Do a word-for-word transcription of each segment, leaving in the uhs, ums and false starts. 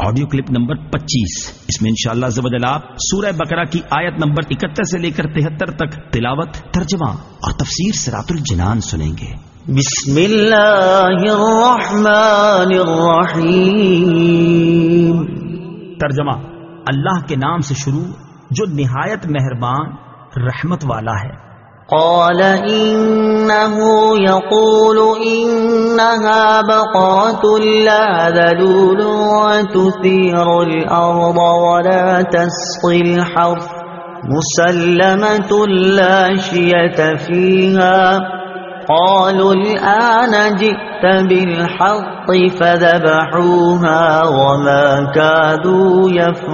Audio clip number پچیس. اس میں انشاءاللہ عز و جل آپ سورہ بقرہ کی آیت نمبر اکہتر سے لے کر تہتر تک تلاوت، ترجمہ اور تفسیر صراط الجنان سنیں گے. بسم اللہ الرحمن الرحیم. ترجمہ: اللہ کے نام سے شروع جو نہایت مہربان رحمت والا ہے. قال انه يقول انها بقرة لا ذلول وتثير الارض ولا تسقي الحرث مسلمة لا شية فيها. قالوا الآن جئت بالحق فذبحوها وما كادوا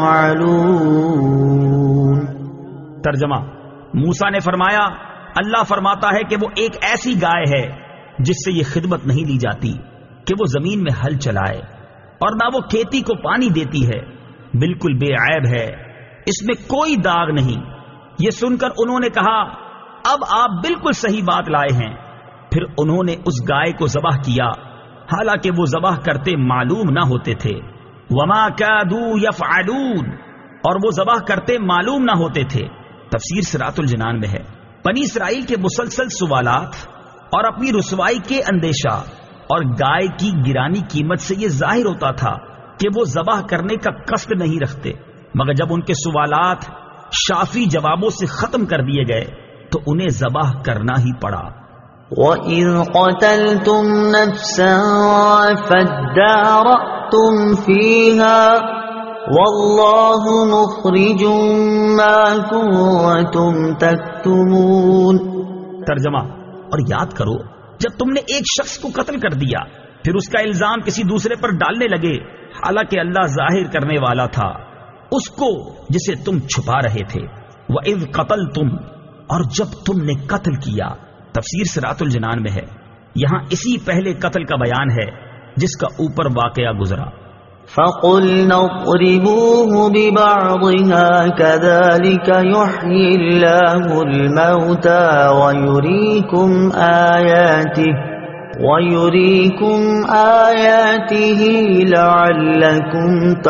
يفعلون. ترجمہ: موسیٰ نے فرمایا اللہ فرماتا ہے کہ وہ ایک ایسی گائے ہے جس سے یہ خدمت نہیں لی جاتی کہ وہ زمین میں ہل چلائے اور نہ وہ کھیتی کو پانی دیتی ہے، بالکل بے عیب ہے، اس میں کوئی داغ نہیں. یہ سن کر انہوں نے کہا اب آپ بالکل صحیح بات لائے ہیں. پھر انہوں نے اس گائے کو ذبح کیا حالانکہ وہ ذبح کرتے معلوم نہ ہوتے تھے. وما کادوا یفعلون، اور وہ ذبح کرتے معلوم نہ ہوتے تھے. تفسیر صراط الجنان میں ہے بنی اسرائیل کے مسلسل سوالات اور اپنی رسوائی کے اندیشہ اور گائے کی گرانی قیمت سے یہ ظاہر ہوتا تھا کہ وہ ذبح کرنے کا قصد نہیں رکھتے، مگر جب ان کے سوالات شافی جوابوں سے ختم کر دیے گئے تو انہیں ذبح کرنا ہی پڑا. وَإِذْ قَتَلْتُمْ نَفْسًا فَادَّارَأْتُمْ فِيهَا وَاللَّهُ مُخْرِجٌ مَا كُنتُمْ تَكْتُمُونَ. ترجمہ: اور یاد کرو جب تم نے ایک شخص کو قتل کر دیا پھر اس کا الزام کسی دوسرے پر ڈالنے لگے حالانکہ اللہ ظاہر کرنے والا تھا اس کو جسے تم چھپا رہے تھے. وَإِذْ قَتَلْتُمْ، اور جب تم نے قتل کیا. تفسیر صراط الجنان میں ہے یہاں اسی پہلے قتل کا بیان ہے جس کا اوپر واقعہ گزرا. فَقُلْنَا اضْرِبُوهُ بِبَعْضِهَا كَذَلِكَ يُحْيِي اللَّهُ الْمَوْتَى وَيُرِيكُمْ آيَاتِهِ وَيُرِيكُمْ آيَاتِهِ لَعَلَّكُمْ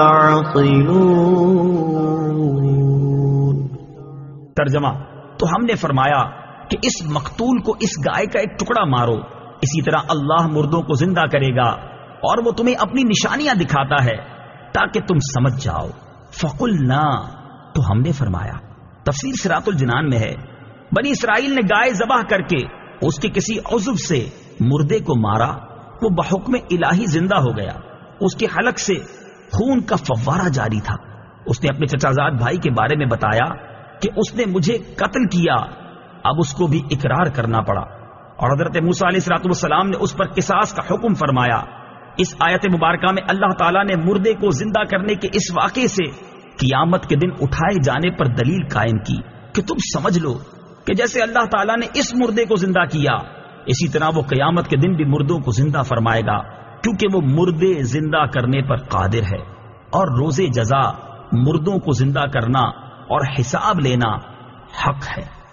تَعْقِلُونَ. ترجمہ: تو ہم نے فرمایا کہ اس مقتول کو اس گائے کا ایک ٹکڑا مارو، اسی طرح اللہ مردوں کو زندہ کرے گا اور وہ تمہیں اپنی نشانیاں دکھاتا ہے تاکہ تم سمجھ جاؤ. فقلنا، تو ہم نے فرمایا. تفسیر صراط الجنان میں ہے بنی اسرائیل نے گائے ذبح کر کے اس کے کسی عضو سے مردے کو مارا، وہ بحکم الہی زندہ ہو گیا. اس کے حلق سے خون کا فوارہ جاری تھا. اس نے اپنے چچا زاد بھائی کے بارے میں بتایا کہ اس نے مجھے قتل کیا. اب اس کو بھی اقرار کرنا پڑا اور حضرت موسیٰ علیہ الصلوۃ والسلام نے اس پر قصاص کا حکم فرمایا. اس آیت مبارکہ میں اللہ تعالیٰ نے مردے کو زندہ کرنے کے اس واقعے سے قیامت کے دن اٹھائے جانے پر دلیل قائم کی کہ تم سمجھ لو کہ جیسے اللہ تعالیٰ نے اس مردے کو زندہ کیا اسی طرح وہ قیامت کے دن بھی مردوں کو زندہ فرمائے گا، کیونکہ وہ مردے زندہ کرنے پر قادر ہے. اور روز جزا مردوں کو زندہ کرنا اور حساب لینا حق ہے.